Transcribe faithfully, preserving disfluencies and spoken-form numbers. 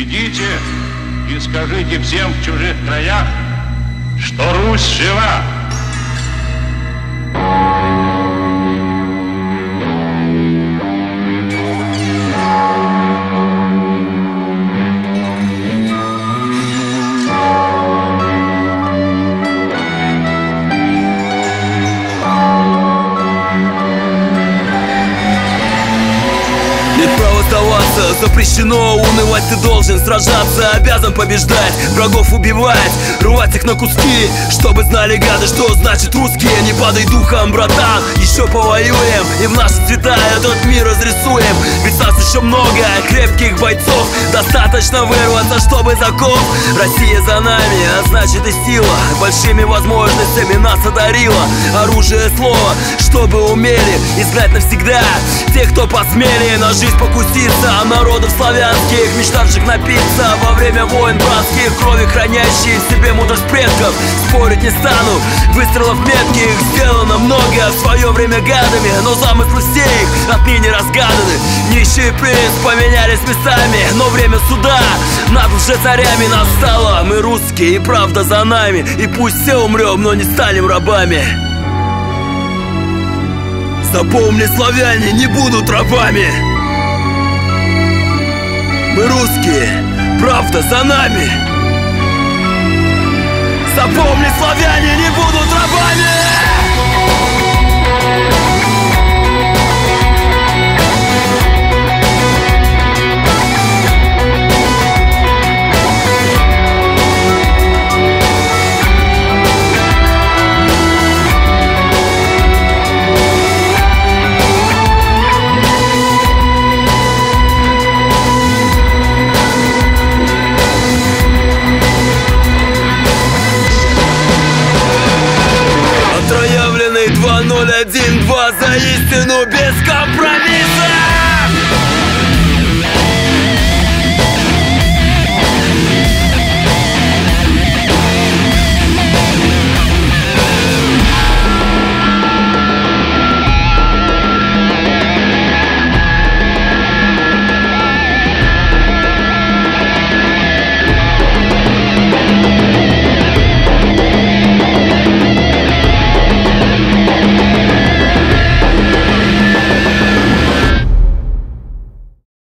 Идите и скажите всем в чужих краях, что Русь жива. Сдаваться запрещено, унывать ты должен, сражаться обязан побеждать, врагов убивать, рвать их на куски, чтобы знали гады, что значит русские. Не падай духом, братан, еще повоюем и в наши цвета этот мир разрисуем. Ведь нас еще много крепких бойцов, достаточно вырваться, чтобы закон. Россия за нами, а значит и сила, большими возможностями нас одарила. Оружие слова, чтобы умели изгнать навсегда тех, кто посмели на жизнь покуситься. А народов славянских, мечтавших напиться во время войн братских, крови хранящие в себе мудрость предков. Спорить не стану, выстрелов метких сделано много в свое время гадами, но замыслы все их отныне разгаданы. Нищий принц поменялись местами, но время суда над лжецарями настало. Мы русские, и правда за нами, и пусть все умрем, но не станем рабами. Запомни, славяне не будут рабами. Мы русские, правда за нами. Запомни, славяне не будут рабами. два ноль один два за истину без компромисса.